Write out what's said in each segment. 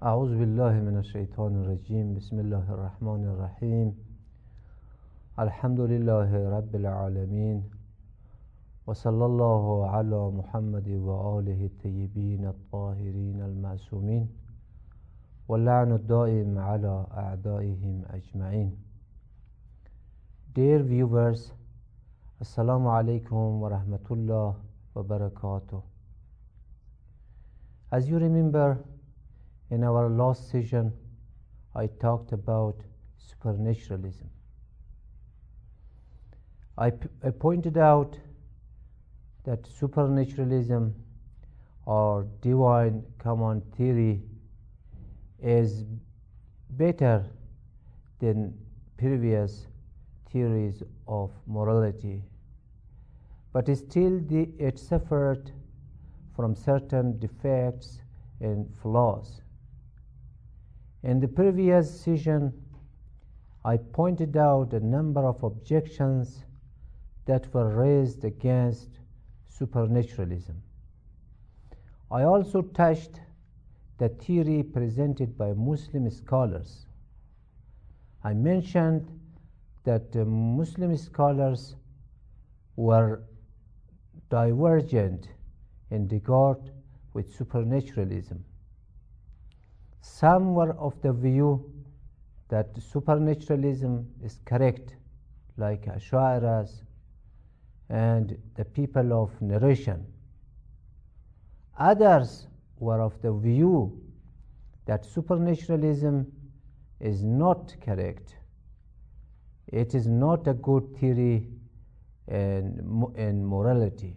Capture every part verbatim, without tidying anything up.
أعوذ بالله من الشيطان الرجيم بسم الله الرحمن الرحيم الحمد لله رب العالمين وصلى الله على محمد وآله الطيبين الطاهرين المعصومين واللعن الدائم على أعدائهم أجمعين. Dear viewers, Assalamu alaikum wa rahmatullah wa barakatuh. As you remember, in our last session, I talked about supernaturalism. I, p- I pointed out that supernaturalism or divine command theory is better than previous theories of morality, but still the, it suffered from certain defects and flaws. In the previous session, I pointed out a number of objections that were raised against supernaturalism. I also touched the theory presented by Muslim scholars. I mentioned that uh, Muslim scholars were divergent in regard with supernaturalism. Some were of the view that supernaturalism is correct, like Ash'ari's and the people of narration. Others were of the view that supernaturalism is not correct. It is not a good theory in, in morality.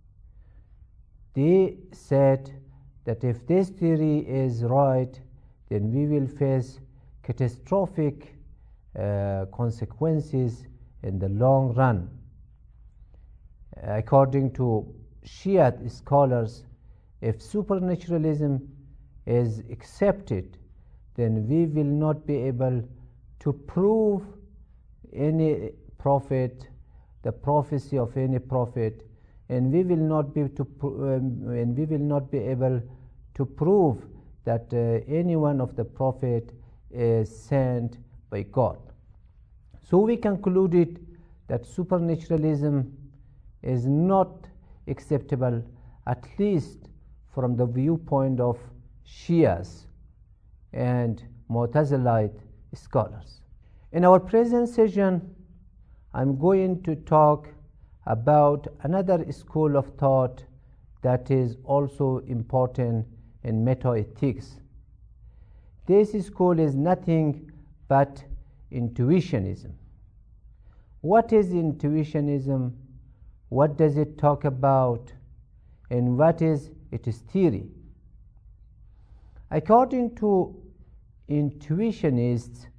They said that if this theory is right, then we will face catastrophic uh, consequences in the long run. According to Shia scholars, if supernaturalism is accepted, then we will not be able to prove any prophet, the prophecy of any prophet, and we will not be to um, and we will not be able to prove that uh, any one of the prophet is sent by God. So we concluded that supernaturalism is not acceptable, at least from the viewpoint of Shias and Mu'tazilite scholars. In our present session, I'm going to talk about another school of thought that is also important in metaethics. This school is nothing but intuitionism. What is intuitionism? What does it talk about? And what is its theory? According to intuitionists,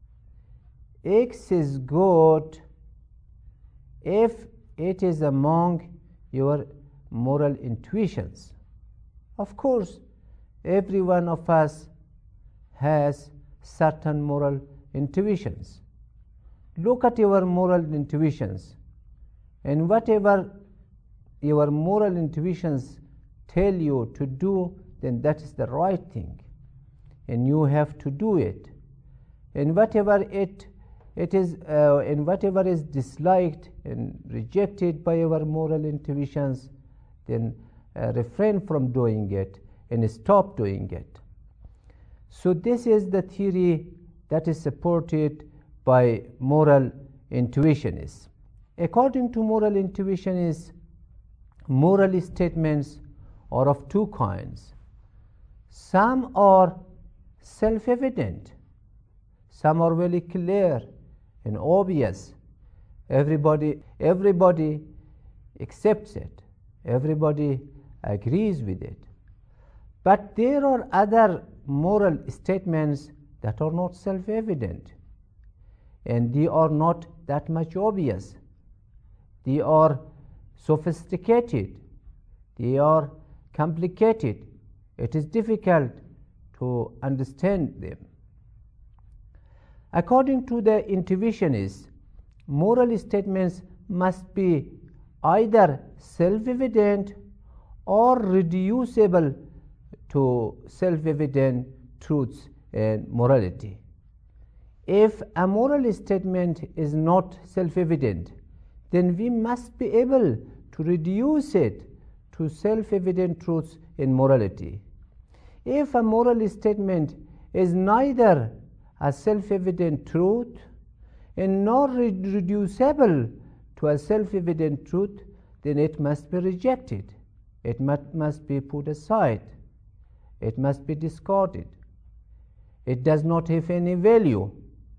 X is good if it is among your moral intuitions. Of course, every one of us has certain moral intuitions. Look at your moral intuitions, and whatever your moral intuitions tell you to do, then that is the right thing, and you have to do it. And whatever it it is, uh, and whatever is disliked and rejected by your moral intuitions, then uh, refrain from doing it and stop doing it. So this is the theory that is supported by moral intuitionists. According to moral intuitionists, moral statements are of two kinds. Some are self-evident, some are very clear and obvious. Everybody, everybody accepts it. Everybody agrees with it. But there are other moral statements that are not self-evident, and they are not that much obvious. They are sophisticated. They are complicated. It is difficult to understand them. According to the intuitionists, moral statements must be either self-evident or reducible to self-evident truths and morality. If a moral statement is not self-evident, then we must be able to reduce it to self-evident truths in morality. If a moral statement is neither a self-evident truth and nor reducible to a self-evident truth, then it must be rejected. It must, must be put aside. It must be discarded. It does not have any value.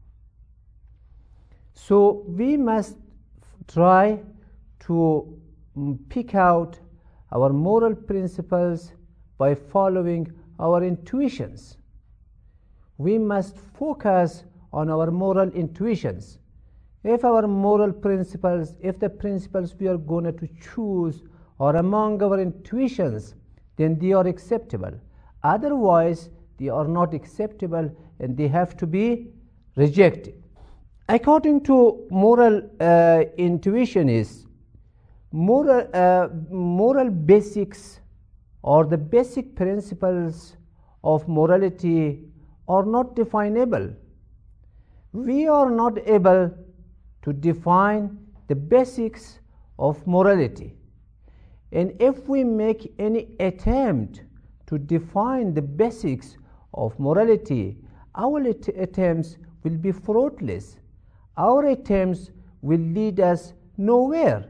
So we must try to pick out our moral principles by following our intuitions. We must focus on our moral intuitions. If our moral principles, if the principles we are going to choose are among our intuitions, then they are acceptable. Otherwise, they are not acceptable and they have to be rejected. According to moral uh, intuitionists, moral, uh, moral basics or the basic principles of morality are not definable. We are not able to define the basics of morality. And if we make any attempt to define the basics of morality, our att- attempts will be fruitless. Our attempts will lead us nowhere.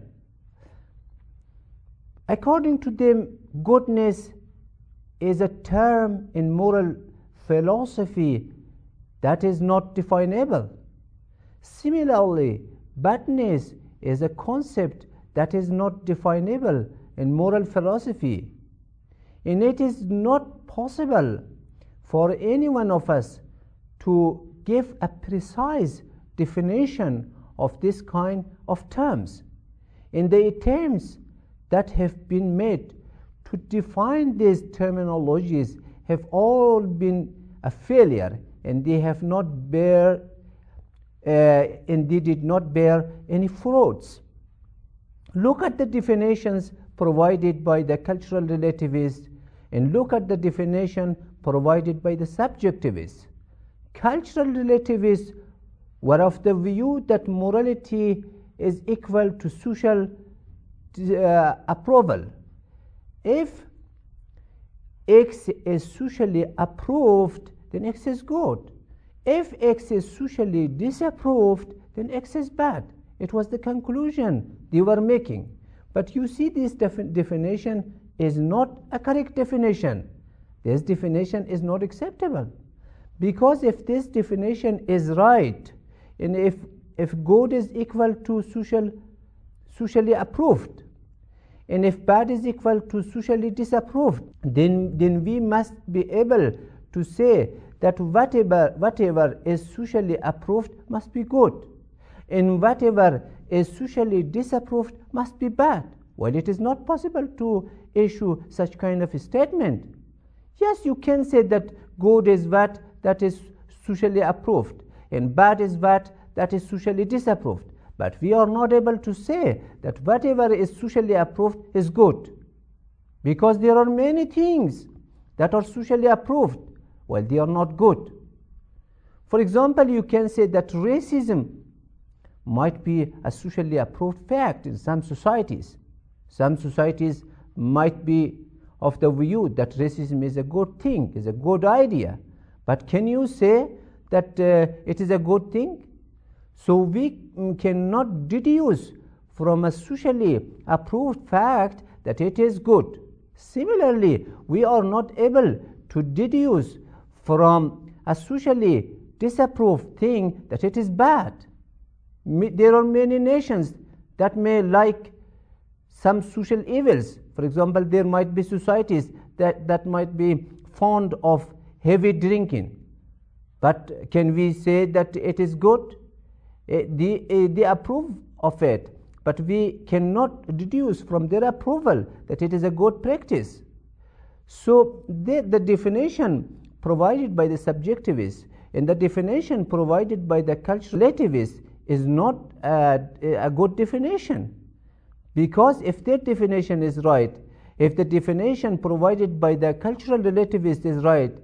According to them, goodness is a term in moral philosophy that is not definable. Similarly, badness is a concept that is not definable in moral philosophy. And it is not possible for any one of us to give a precise definition of this kind of terms. In the attempts that have been made to define these terminologies have all been a failure, and they have not bear uh, and they did not bear any fruits. Look at the definitions provided by the cultural relativists and look at the definition provided by the subjectivists. Cultural relativists were of the view that morality is equal to social uh, approval. If X is socially approved, then X is good. If X is socially disapproved, then X is bad. It was the conclusion they were making. But you see, this defi- definition is not a correct definition. This definition is not acceptable. Because if this definition is right, and if, if good is equal to social, socially approved, and if bad is equal to socially disapproved, then, then we must be able to say that whatever, whatever is socially approved must be good, and whatever is socially disapproved must be bad. Well, it is not possible to issue such kind of a statement. Yes, you can say that good is what that is socially approved, and bad is what that is socially disapproved. But we are not able to say that whatever is socially approved is good, because there are many things that are socially approved. Well, they are not good. For example, you can say that racism might be a socially approved fact in some societies. Some societies might be of the view that racism is a good thing, is a good idea. But can you say that uh, it is a good thing? So we cannot deduce from a socially approved fact that it is good. Similarly, we are not able to deduce from a socially disapproved thing that it is bad. There are many nations that may like some social evils. For example, there might be societies that, that might be fond of heavy drinking. But can we say that it is good? Uh, they, uh, they approve of it, but we cannot deduce from their approval that it is a good practice. So the, the definition provided by the subjectivists and the definition provided by the cultural relativists is not a, a good definition. Because if their definition is right, if the definition provided by the cultural relativist is right,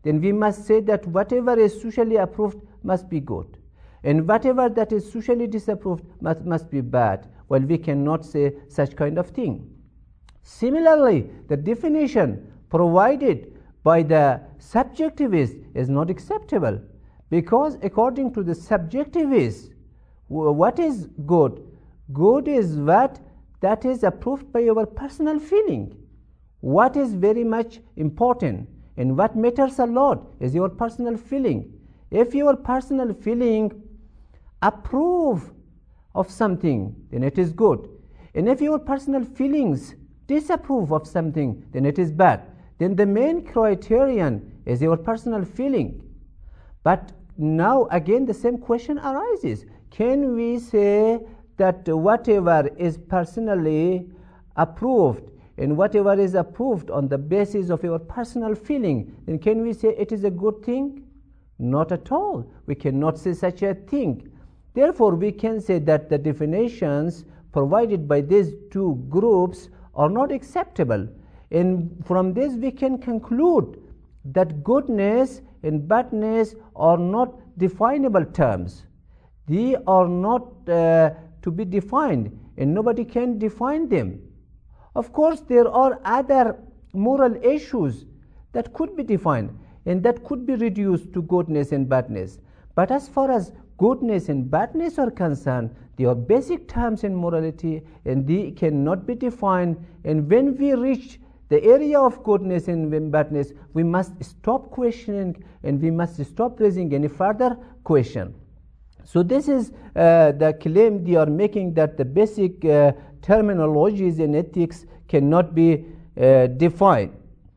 then we must say that whatever is socially approved must be good, and whatever that is socially disapproved must, must be bad. Well, we cannot say such kind of thing. Similarly, the definition provided by the subjectivist is not acceptable, because according to the subjectivist, what is good? Good is what that is approved by your personal feeling. What is very much important and what matters a lot is your personal feeling. If your personal feeling approve of something, then it is good. And if your personal feelings disapprove of something, then it is bad. Then the main criterion is your personal feeling. But now again the same question arises. Can we say that whatever is personally approved and whatever is approved on the basis of your personal feeling, then can we say it is a good thing? Not at all. We cannot say such a thing. Therefore, we can say that the definitions provided by these two groups are not acceptable. And from this we can conclude that goodness and badness are not definable terms. They are not uh, to be defined, and nobody can define them. Of course, there are other moral issues that could be defined and that could be reduced to goodness and badness. But as far as goodness and badness are concerned, they are basic terms in morality and they cannot be defined. And when we reach the area of goodness and badness, we must stop questioning and we must stop raising any further question. So this is uh, the claim they are making, that the basic uh, terminologies in ethics cannot be uh, defined.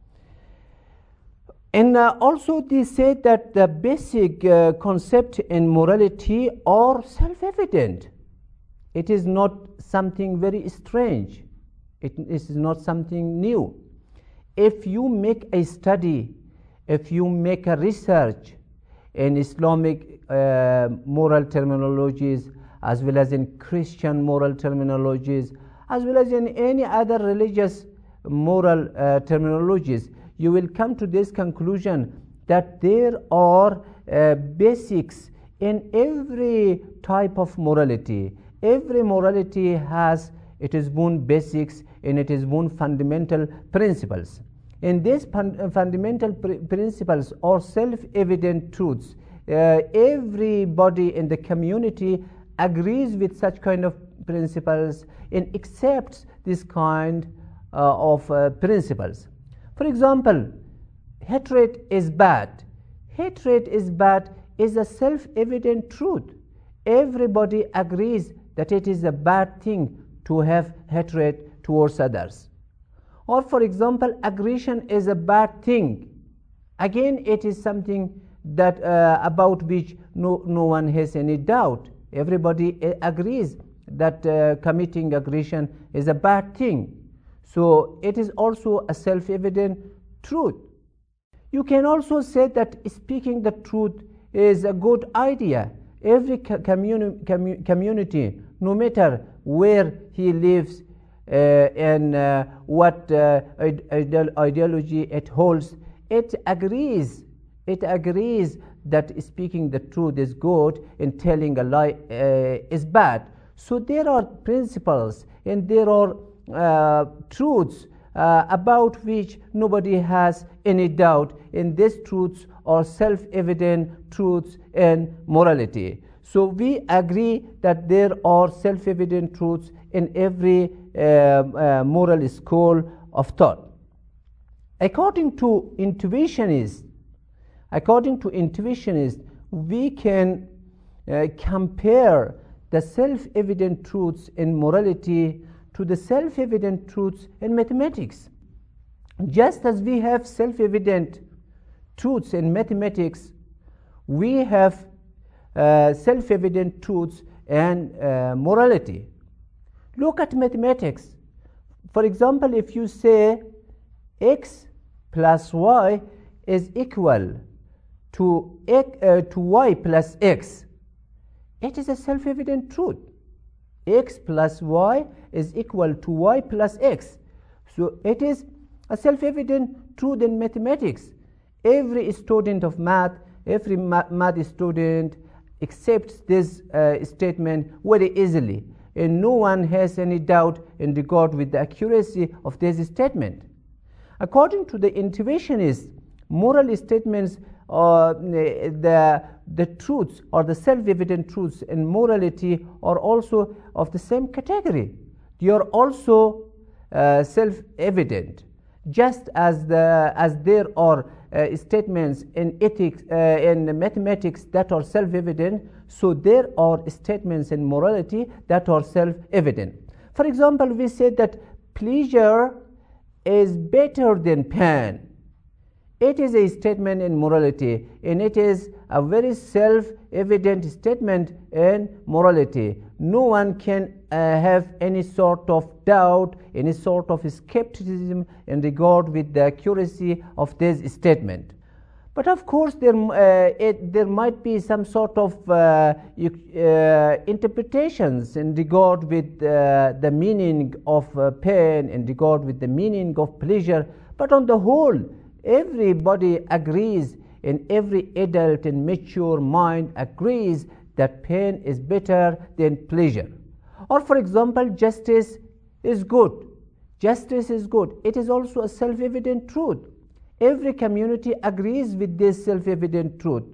And uh, also they say that the basic uh, concept in morality are self-evident. It is not something very strange. It is not something new. If you make a study, if you make a research in Islamic uh, moral terminologies, as well as in Christian moral terminologies, as well as in any other religious moral uh, terminologies, you will come to this conclusion that there are uh, basics in every type of morality. Every morality has its own basics and its own fundamental principles. And these fun- fundamental pr- principles are self-evident truths. Uh, everybody in the community agrees with such kind of principles and accepts this kind uh, of uh, principles. For example, hatred is bad. Hatred is bad is a self-evident truth. Everybody agrees that it is a bad thing to have hatred towards others. Or for example, aggression is a bad thing. Again, it is something that uh, about which no, no one has any doubt. Everybody uh, agrees that uh, committing aggression is a bad thing. So it is also a self-evident truth. You can also say that speaking the truth is a good idea. Every communi- commu- community, no matter where he lives uh, and uh, what uh, ide- ideology it holds, it agrees. It agrees that speaking the truth is good and telling a lie uh, is bad. So there are principles and there are uh, truths uh, about which nobody has any doubt, and these truths are self-evident truths in morality. So we agree that there are self-evident truths in every uh, uh, moral school of thought. According to intuitionists, according to intuitionists, we can uh, compare the self-evident truths in morality to the self-evident truths in mathematics. Just as we have self-evident truths in mathematics, we have uh, self-evident truths and uh, morality. Look at mathematics. For example, if you say x plus y is equal to, x, uh, to y plus x, it is a self-evident truth. X plus y is equal to y plus x. So it is a self-evident truth in mathematics. Every student of math, every math student accepts this uh, statement very easily, and no one has any doubt in regard with the accuracy of this statement. According to the intuitionists, moral statements uh, the, the truths or the self-evident truths in morality are also of the same category. They are also uh, self-evident, just as, the, as there are uh, statements in ethics, uh, in mathematics that are self-evident, so there are statements in morality that are self-evident. For example, we say that pleasure is better than pain. It is a statement in morality, and it is a very self-evident statement in morality. No one can uh, have any sort of doubt, any sort of skepticism in regard with the accuracy of this statement. But of course, there, uh, it, there might be some sort of uh, uh, interpretations in regard with uh, the meaning of uh, pain, in regard with the meaning of pleasure. But on the whole, everybody agrees, and every adult and mature mind agrees that pain is better than pleasure. Or for example, justice is good. Justice is good. It is also a self-evident truth. Every community agrees with this self-evident truth.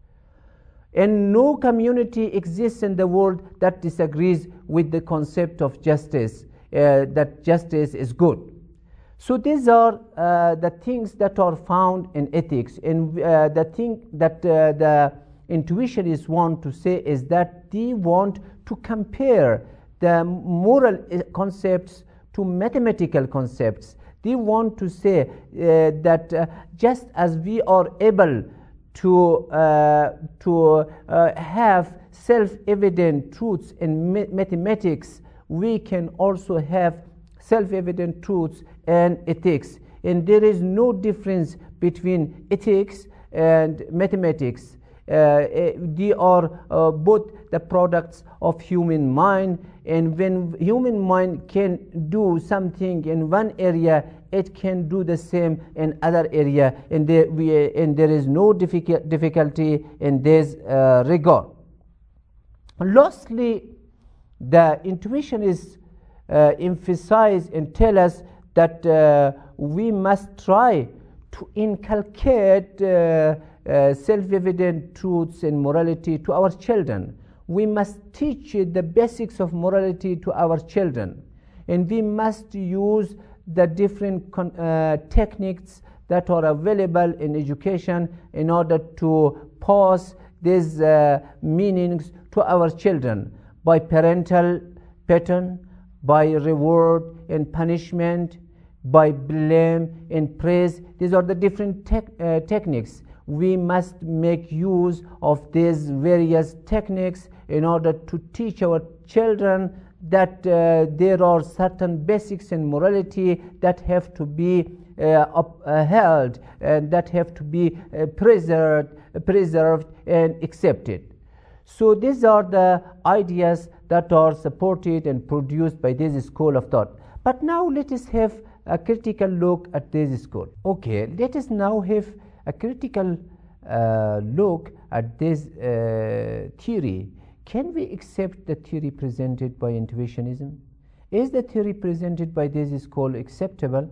And no community exists in the world that disagrees with the concept of justice, uh, that justice is good. So these are uh, the things that are found in ethics. And uh, the thing that uh, the intuitionists want to say is that they want to compare the moral concepts to mathematical concepts. They want to say uh, that uh, just as we are able to, uh, to uh, have self-evident truths in ma- mathematics, we can also have self-evident truths in ethics. And there is no difference between ethics and mathematics. Uh, they are uh, both the products of human mind, and when human mind can do something in one area, it can do the same in other area, and there, we, and there is no difficult, difficulty in this uh, regard. Lastly, the intuitionists uh, emphasize and tell us that uh, we must try to inculcate uh, Uh, self-evident truths and morality to our children. We must teach the basics of morality to our children, and we must use the different con- uh, techniques that are available in education in order to pass these uh, meanings to our children by parental pattern, by reward and punishment, by blame and praise. These are the different te- uh, techniques. We must make use of these various techniques in order to teach our children that uh, there are certain basics in morality that have to be uh, upheld and that have to be uh, preserved, preserved and accepted. So these are the ideas that are supported and produced by this school of thought. But now let us have a critical look at this school. Okay, let us now have a critical uh, look at this uh, theory. Can we accept the theory presented by intuitionism? Is the theory presented by this school acceptable?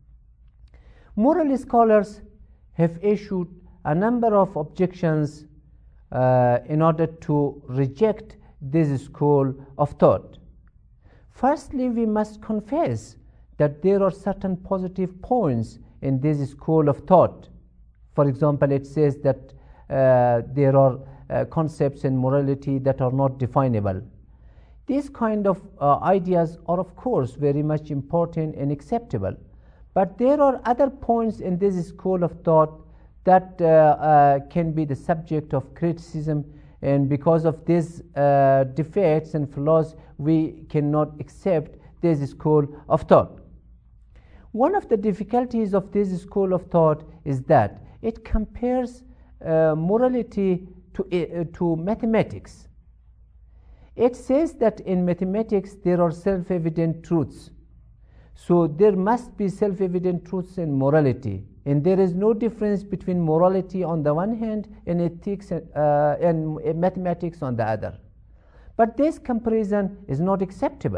Moral scholars have issued a number of objections uh, in order to reject this school of thought. Firstly, we must confess that there are certain positive points in this school of thought. For example, it says that uh, there are uh, concepts in morality that are not definable. These kind of uh, ideas are, of course, very much important and acceptable. But there are other points in this school of thought that uh, uh, can be the subject of criticism, and because of these uh, defects and flaws, we cannot accept this school of thought. One of the difficulties of this school of thought is that it compares uh, morality to, uh, to mathematics. It says that in mathematics there are self-evident truths. So there must be self-evident truths in morality. And there is no difference between morality on the one hand and ethics uh, and mathematics on the other. But this comparison is not acceptable,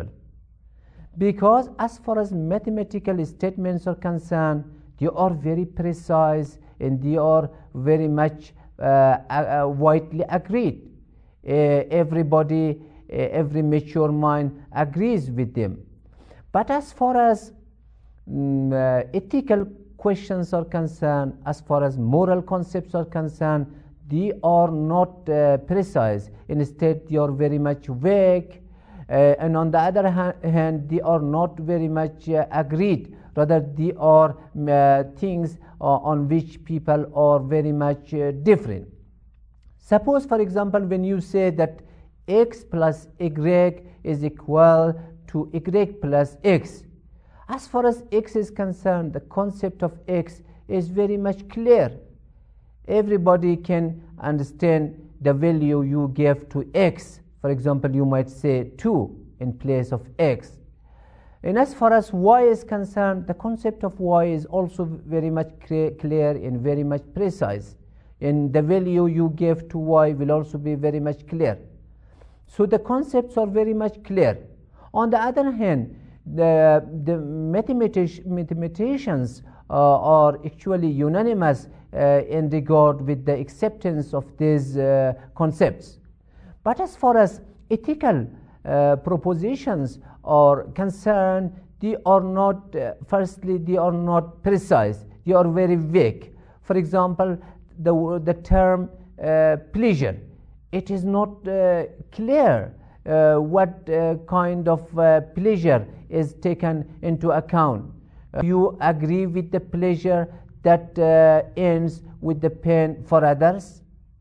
because as far as mathematical statements are concerned, they are very precise and they are very much uh, uh, widely agreed. Uh, everybody, uh, every mature mind agrees with them. But as far as um, uh, ethical questions are concerned, as far as moral concepts are concerned, they are not uh, precise. Instead, they are very much vague. Uh, and on the other ha hand, they are not very much uh, agreed. Rather, they are uh, things uh, on which people are very much uh, different. Suppose, for example, when you say that x plus y is equal to y plus x. As far as x is concerned, the concept of x is very much clear. Everybody can understand the value you give to x. For example, you might say two in place of x. And as far as y is concerned, the concept of y is also very much clear and very much precise. And the value you give to y will also be very much clear. So the concepts are very much clear. On the other hand, the, the mathematicians, mathematicians uh, are actually unanimous uh, in regard with the acceptance of these uh, concepts. But as far as ethical uh, propositions are concerned, they are not, uh, firstly, they are not precise. They are very vague. For example, the, the term uh, pleasure, it is not uh, clear uh, what uh, kind of uh, pleasure is taken into account. Uh, you agree with the pleasure that uh, ends with the pain for others?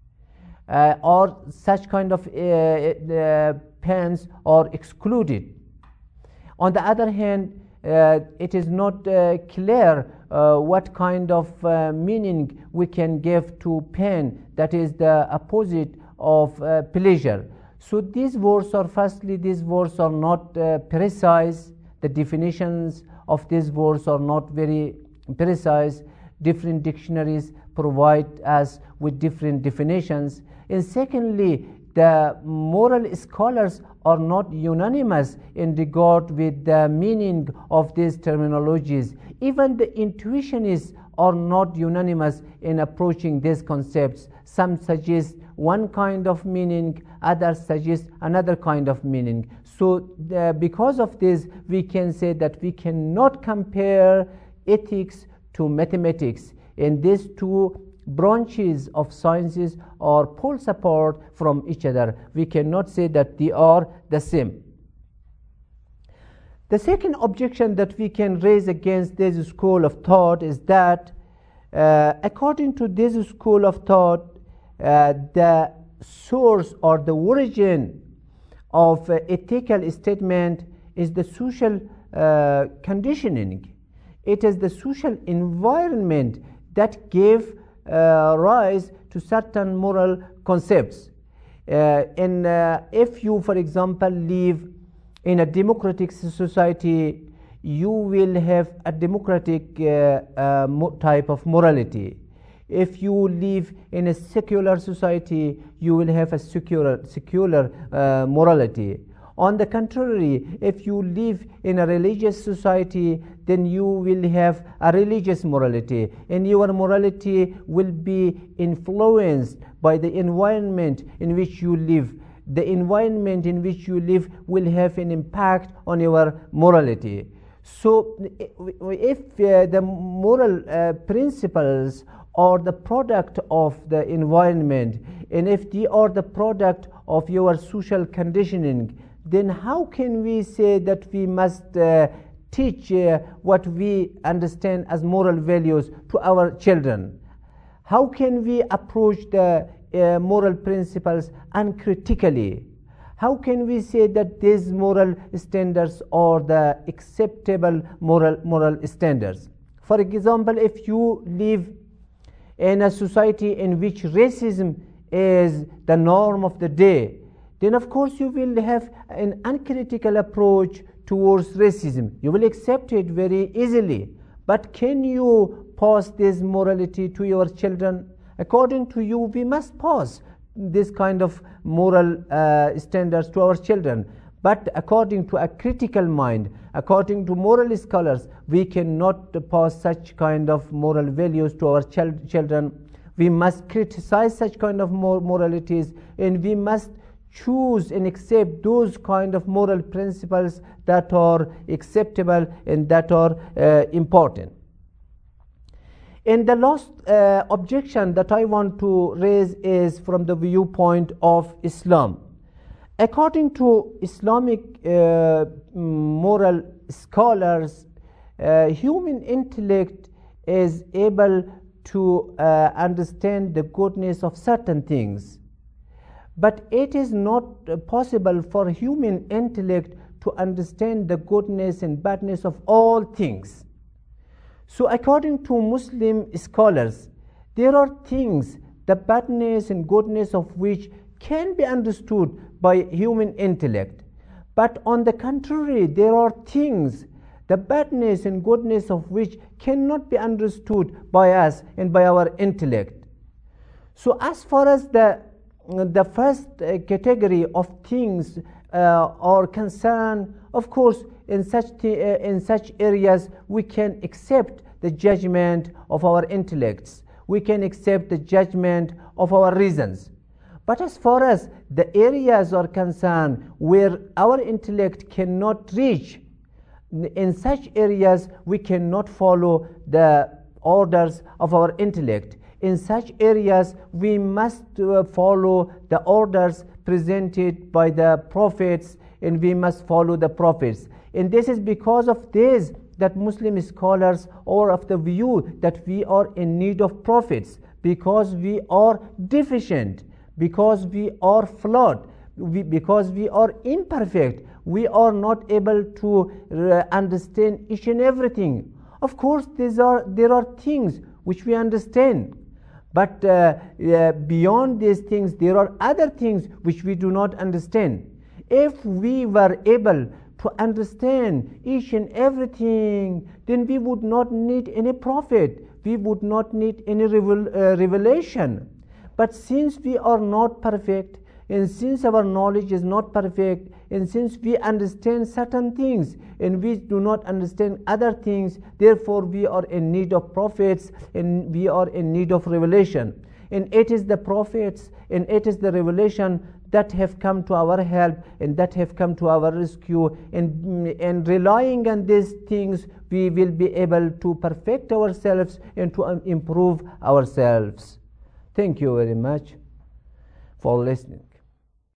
Uh, or such kind of uh, uh, pains are excluded. On the other hand, uh, it is not uh, clear uh, what kind of uh, meaning we can give to pain, that is the opposite of uh, pleasure. So these words are, firstly, these words are not uh, precise. The definitions of these words are not very precise. Different dictionaries provide us with different definitions. And secondly, the moral scholars are not unanimous in regard with the meaning of these terminologies. Even the intuitionists are not unanimous in approaching these concepts. Some suggest one kind of meaning, others suggest another kind of meaning. So uh, because of this, we can say that we cannot compare ethics to mathematics. And these two branches of sciences are poles apart from each other. We cannot say that they are the same. The second objection that we can raise against this school of thought is that uh, according to this school of thought, uh, the source or the origin of uh, ethical statement is the social uh, conditioning. It is the social environment that gave uh, rise to certain moral concepts. Uh, and uh, if you, for example, live in a democratic society, you will have a democratic uh, uh, type of morality. If you live in a secular society, you will have a secular, secular uh, morality. On the contrary, if you live in a religious society, then you will have a religious morality, and your morality will be influenced by the environment in which you live. The environment in which you live will have an impact on your morality. So if uh, the moral uh, principles are the product of the environment, and if they are the product of your social conditioning, then how can we say that we must uh, teach uh, what we understand as moral values to our children? How can we approach the uh, moral principles uncritically? How can we say that these moral standards are the acceptable moral, moral standards? For example, if you live in a society in which racism is the norm of the day, then of course you will have an uncritical approach towards racism. You will accept it very easily. But can you pass this morality to your children? According to you, we must pass this kind of moral uh, standards to our children. But according to a critical mind, according to moral scholars, we cannot pass such kind of moral values to our chil- children. We must criticize such kind of mor- moralities, and we must choose and accept those kind of moral principles that are acceptable and that are uh, important. And the last uh, objection that I want to raise is from the viewpoint of Islam. According to Islamic uh, moral scholars, uh, human intellect is able to uh, understand the goodness of certain things. But it is not uh, possible for human intellect to understand the goodness and badness of all things. So according to Muslim scholars, there are things, the badness and goodness of which can be understood by human intellect. But on the contrary, there are things, the badness and goodness of which cannot be understood by us and by our intellect. So as far as the the first uh, category of things uh, are concerned, of course, in such th- uh, in such areas we can accept the judgment of our intellects. We can accept the judgment of our reasons. But as far as the areas are concerned where our intellect cannot reach, in such areas we cannot follow the orders of our intellect. In such areas we must uh, follow the orders presented by the prophets, and we must follow the prophets. And this is because of this that Muslim scholars are of the view that we are in need of prophets, because we are deficient, because we are flawed, we, because we are imperfect. We are not able to uh, understand each and everything. Of course, these are, there are things which we understand. But uh, uh, beyond these things, there are other things which we do not understand. If we were able to understand each and everything, then we would not need any prophet. We would not need any revel- uh, revelation. But since we are not perfect, and since our knowledge is not perfect, and since we understand certain things and we do not understand other things, therefore we are in need of prophets and we are in need of revelation. And it is the prophets and it is the revelation that have come to our help and that have come to our rescue. And, and relying on these things, we will be able to perfect ourselves and to um, improve ourselves. Thank you very much for listening.